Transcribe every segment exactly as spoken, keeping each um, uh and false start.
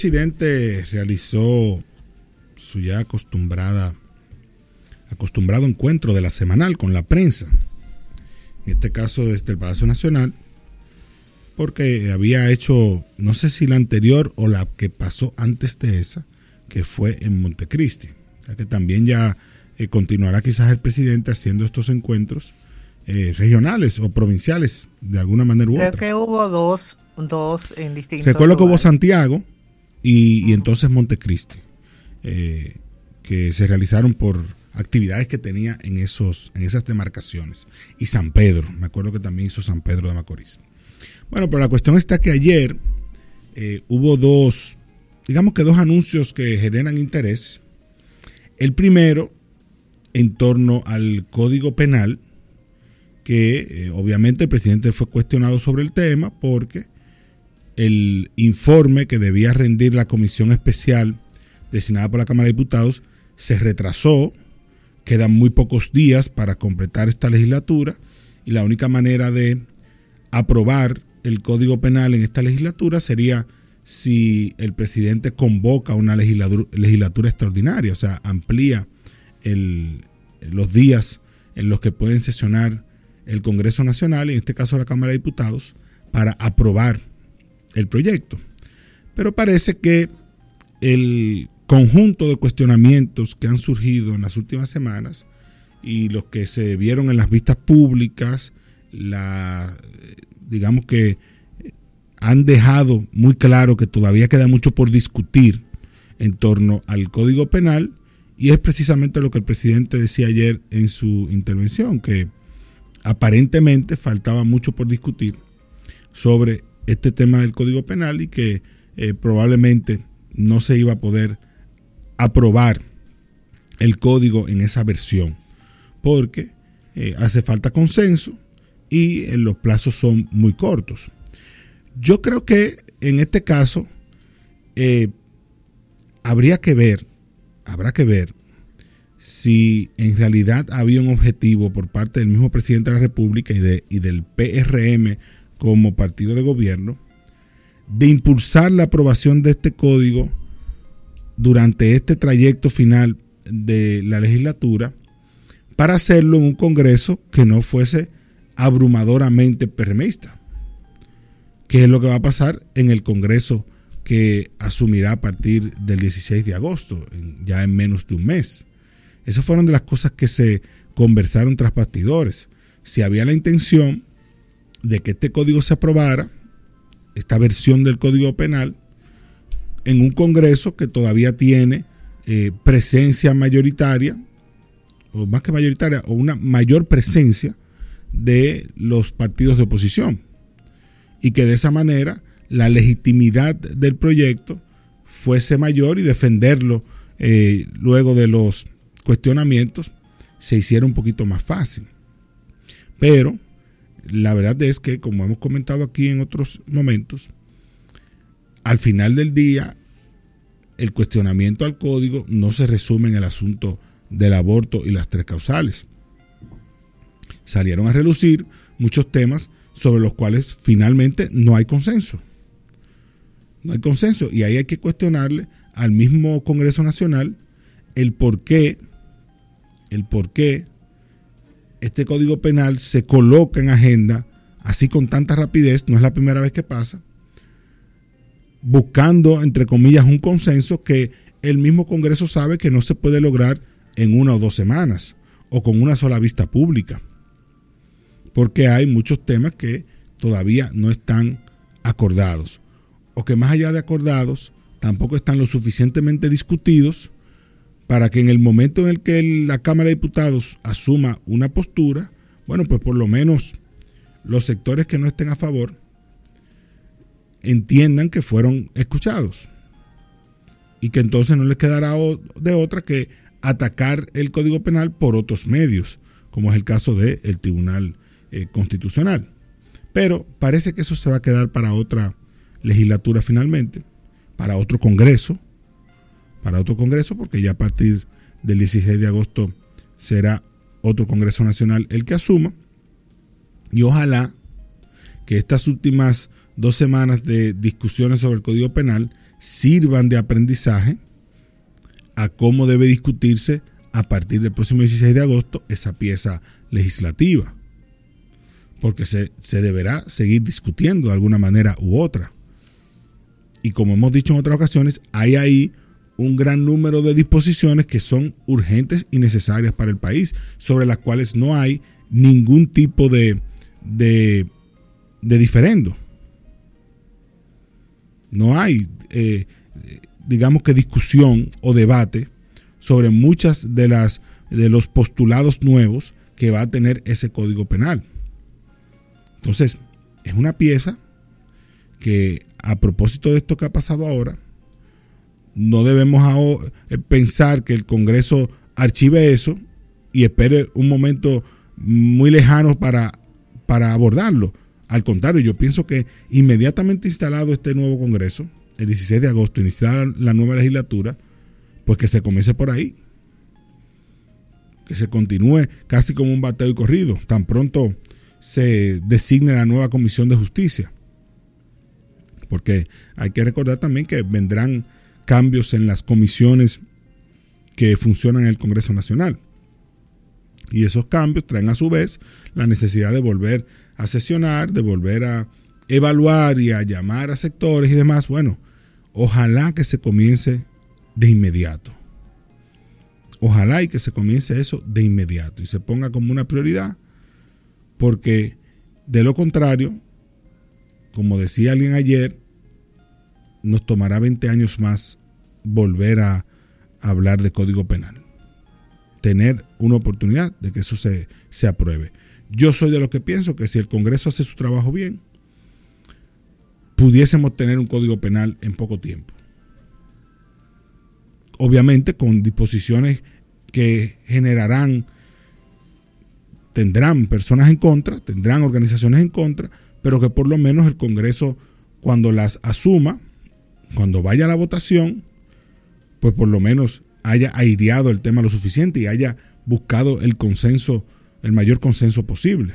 El presidente realizó su ya acostumbrada acostumbrado encuentro de la semanal con la prensa, en este caso desde el Palacio Nacional, porque había hecho, no sé si la anterior o la que pasó antes de esa, que fue en Montecristi, o sea que también ya eh, continuará quizás el presidente haciendo estos encuentros eh, regionales o provinciales de alguna manera u Creo otra. Creo que hubo dos, dos en distintos Recuerdo que hubo lugares. Santiago y, y entonces Montecristi, eh, que se realizaron por actividades que tenía en esos en esas demarcaciones. Y San Pedro, me acuerdo que también hizo San Pedro de Macorís. Bueno, pero la cuestión está que ayer eh, hubo dos, digamos que dos anuncios que generan interés. El primero, en torno al Código Penal, que eh, obviamente el presidente fue cuestionado sobre el tema porque el informe que debía rendir la comisión especial designada por la Cámara de Diputados se retrasó. Quedan muy pocos días para completar esta legislatura y la única manera de aprobar el Código Penal en esta legislatura sería si el presidente convoca una legislatura, legislatura extraordinaria, o sea, amplía el, los días en los que pueden sesionar el Congreso Nacional, en este caso la Cámara de Diputados, para aprobar el proyecto. Pero parece que el conjunto de cuestionamientos que han surgido en las últimas semanas y los que se vieron en las vistas públicas, la, digamos que han dejado muy claro que todavía queda mucho por discutir en torno al Código Penal, y es precisamente lo que el presidente decía ayer en su intervención, que aparentemente faltaba mucho por discutir sobre este tema del Código Penal y que eh, probablemente no se iba a poder aprobar el código en esa versión porque eh, hace falta consenso y eh, los plazos son muy cortos. Yo creo que en este caso eh, habría que ver, habrá que ver si en realidad había un objetivo por parte del mismo presidente de la República y, de, y del P R M como partido de gobierno de impulsar la aprobación de este código durante este trayecto final de la legislatura para hacerlo en un Congreso que no fuese abrumadoramente PRMista, que es lo que va a pasar en el Congreso que asumirá a partir del dieciséis de agosto, ya en menos de un mes. Esas fueron de las cosas que se conversaron tras bastidores. Si había la intención de que este código se aprobara, esta versión del Código Penal, en un Congreso que todavía tiene eh, presencia mayoritaria, o más que mayoritaria, o una mayor presencia de los partidos de oposición, y que de esa manera la legitimidad del proyecto fuese mayor y defenderlo eh, luego de los cuestionamientos se hiciera un poquito más fácil. Pero la verdad es que, como hemos comentado aquí en otros momentos, al final del día, el cuestionamiento al código no se resume en el asunto del aborto y las tres causales. Salieron a relucir muchos temas sobre los cuales finalmente no hay consenso. No hay consenso y ahí hay que cuestionarle al mismo Congreso Nacional el por qué, el por qué este Código Penal se coloca en agenda así con tanta rapidez. No es la primera vez que pasa, buscando, entre comillas, un consenso que el mismo Congreso sabe que no se puede lograr en una o dos semanas o con una sola vista pública, porque hay muchos temas que todavía no están acordados, o que más allá de acordados, tampoco están lo suficientemente discutidos para que en el momento en el que la Cámara de Diputados asuma una postura, bueno, pues por lo menos los sectores que no estén a favor entiendan que fueron escuchados y que entonces no les quedará de otra que atacar el Código Penal por otros medios, como es el caso del Tribunal eh, Constitucional. Pero parece que eso se va a quedar para otra legislatura finalmente, para otro Congreso, para otro Congreso, porque ya a partir del dieciséis de agosto será otro Congreso Nacional el que asuma, y ojalá que estas últimas dos semanas de discusiones sobre el Código Penal sirvan de aprendizaje a cómo debe discutirse a partir del próximo dieciséis de agosto esa pieza legislativa. Porque se, se deberá seguir discutiendo de alguna manera u otra. Y como hemos dicho en otras ocasiones, hay ahí un gran número de disposiciones que son urgentes y necesarias para el país, sobre las cuales no hay ningún tipo de, de, de diferendo. No hay, eh, digamos que discusión o debate sobre muchas de las de los postulados nuevos que va a tener ese Código Penal. Entonces, es una pieza que, a propósito de esto que ha pasado ahora, no debemos ahora pensar que el Congreso archive eso y espere un momento muy lejano para, para abordarlo. Al contrario, yo pienso que inmediatamente instalado este nuevo Congreso, el dieciséis de agosto, iniciada la nueva legislatura, pues que se comience por ahí. Que se continúe casi como un bateo y corrido, tan pronto se designe la nueva Comisión de Justicia. Porque hay que recordar también que vendrán cambios en las comisiones que funcionan en el Congreso Nacional. Y esos cambios traen a su vez la necesidad de volver a sesionar, de volver a evaluar y a llamar a sectores y demás. Bueno, ojalá que se comience de inmediato. Ojalá y que se comience eso de inmediato y se ponga como una prioridad, porque de lo contrario, como decía alguien ayer, nos tomará veinte años más volver a hablar de Código Penal. Tener una oportunidad de que eso se, se apruebe. Yo soy de los que pienso que si el Congreso hace su trabajo bien, pudiésemos tener un Código Penal en poco tiempo. Obviamente con disposiciones que generarán, tendrán personas en contra, tendrán organizaciones en contra, pero que por lo menos el Congreso, cuando las asuma, cuando vaya a la votación, pues por lo menos haya aireado el tema lo suficiente y haya buscado el consenso, el mayor consenso posible.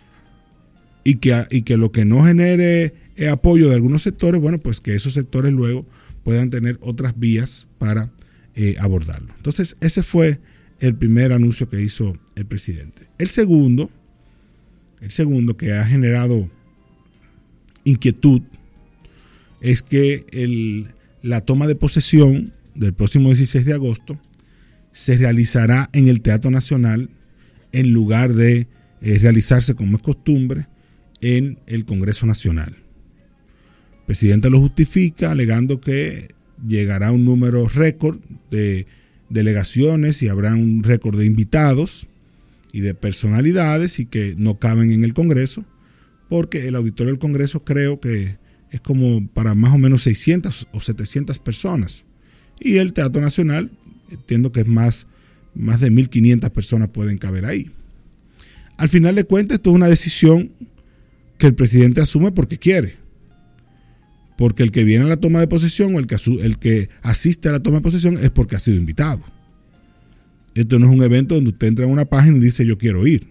Y que, y que lo que no genere apoyo de algunos sectores, bueno, pues que esos sectores luego puedan tener otras vías para eh, abordarlo. Entonces, ese fue el primer anuncio que hizo el presidente. El segundo, el segundo que ha generado inquietud es que el, la toma de posesión del próximo dieciséis de agosto se realizará en el Teatro Nacional en lugar de eh, realizarse como es costumbre en el Congreso Nacional. El presidente lo justifica alegando que llegará un número récord de delegaciones y habrá un récord de invitados y de personalidades y que no caben en el Congreso, porque el auditorio del Congreso creo que es como para más o menos seiscientas o setecientas personas. Y el Teatro Nacional, entiendo que es más, más de mil quinientas personas pueden caber ahí. Al final de cuentas, esto es una decisión que el presidente asume porque quiere. Porque el que viene a la toma de posesión o el que, el que asiste a la toma de posesión es porque ha sido invitado. Esto no es un evento donde usted entra a una página y dice yo quiero ir.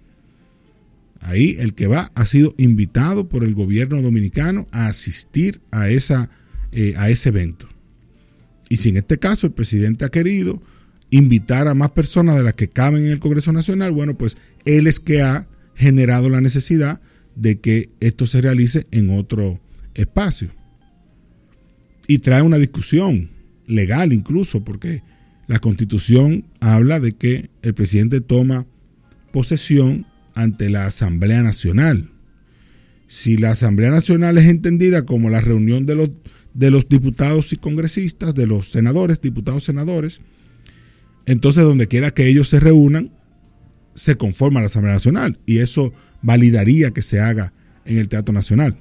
Ahí el que va ha sido invitado por el gobierno dominicano a asistir a, esa, eh, a ese evento. Y si en este caso el presidente ha querido invitar a más personas de las que caben en el Congreso Nacional, bueno, pues él es que ha generado la necesidad de que esto se realice en otro espacio. Y trae una discusión legal incluso, porque la Constitución habla de que el presidente toma posesión ante la Asamblea Nacional. Si la Asamblea Nacional es entendida como la reunión de los, de los diputados y congresistas, de los senadores, diputados, senadores, entonces donde quiera que ellos se reúnan, se conforma la Asamblea Nacional y eso validaría que se haga en el Teatro Nacional.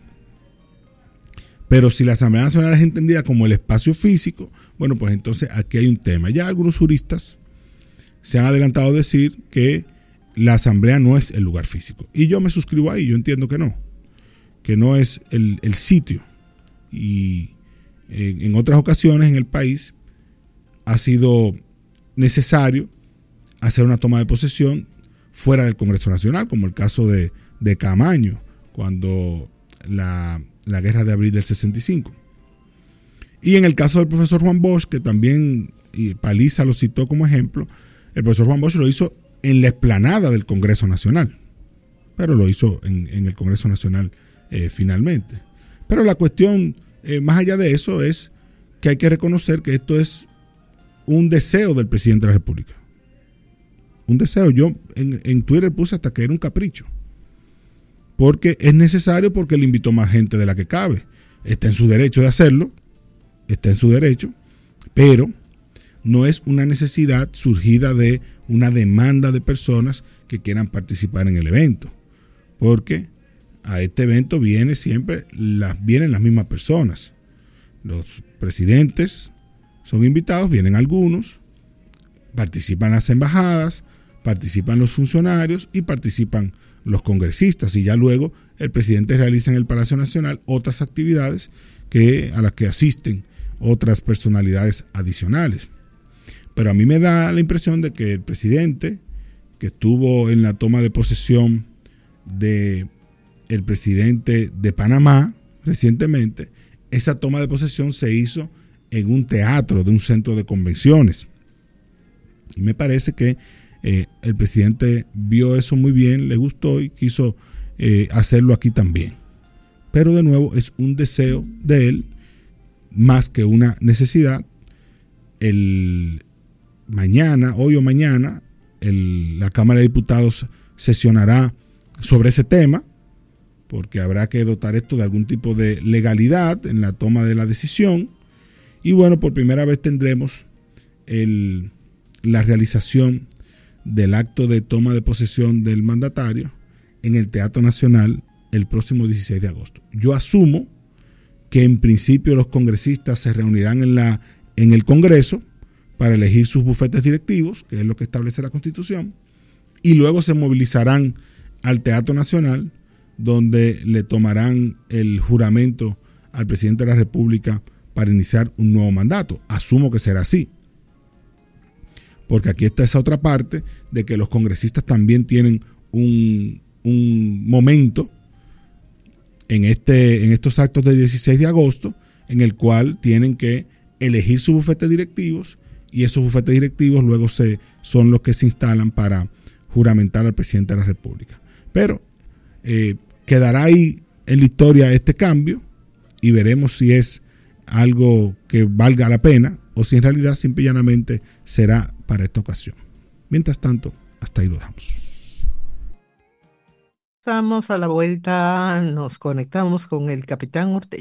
Pero si la Asamblea Nacional es entendida como el espacio físico, bueno, pues entonces aquí hay un tema. Ya algunos juristas se han adelantado a decir que la Asamblea no es el lugar físico. Y yo me suscribo ahí, yo entiendo que no, que no es el, el sitio. Y en, en otras ocasiones en el país ha sido necesario hacer una toma de posesión fuera del Congreso Nacional, como el caso de, de Camaño, cuando la, la guerra de abril del sesenta y cinco. Y en el caso del profesor Juan Bosch, que también y Paliza lo citó como ejemplo, el profesor Juan Bosch lo hizo en la explanada del Congreso Nacional, pero lo hizo en, en el Congreso Nacional eh, finalmente. Pero la cuestión, eh, más allá de eso, es que hay que reconocer que esto es un deseo del presidente de la República. Un deseo. Yo en, en Twitter puse hasta que era un capricho. Porque es necesario, porque le invitó más gente de la que cabe. Está en su derecho de hacerlo, está en su derecho, pero no es una necesidad surgida de una demanda de personas que quieran participar en el evento. Porque a este evento viene siempre las, vienen las mismas personas. Los presidentes son invitados, vienen algunos, participan las embajadas, participan los funcionarios y participan los congresistas, y ya luego el presidente realiza en el Palacio Nacional otras actividades que, a las que asisten otras personalidades adicionales. Pero a mí me da la impresión de que el presidente, que estuvo en la toma de posesión de el presidente de Panamá recientemente, esa toma de posesión se hizo en un teatro de un centro de convenciones. Y me parece que eh, el presidente vio eso muy bien, le gustó y quiso eh, hacerlo aquí también. Pero de nuevo es un deseo de él más que una necesidad. El mañana, hoy o mañana, el, la Cámara de Diputados sesionará sobre ese tema, porque habrá que dotar esto de algún tipo de legalidad en la toma de la decisión. Y bueno, por primera vez tendremos el, la realización del acto de toma de posesión del mandatario en el Teatro Nacional el próximo dieciséis de agosto. Yo asumo que en principio los congresistas se reunirán en, la, en el Congreso para elegir sus bufetes directivos, que es lo que establece la Constitución, y luego se movilizarán al Teatro Nacional, donde le tomarán el juramento al presidente de la República para iniciar un nuevo mandato. Asumo que será así, porque aquí está esa otra parte de que los congresistas también tienen un, un momento en, este, en estos actos del dieciséis de agosto, en el cual tienen que elegir sus bufetes directivos, y esos bufetes directivos luego se, son los que se instalan para juramentar al presidente de la República. Pero eh, quedará ahí en la historia este cambio y veremos si es algo que valga la pena o si en realidad simple y llanamente será para esta ocasión. Mientras tanto, hasta ahí lo dejamos. Estamos a la vuelta, nos conectamos con el capitán Ortega.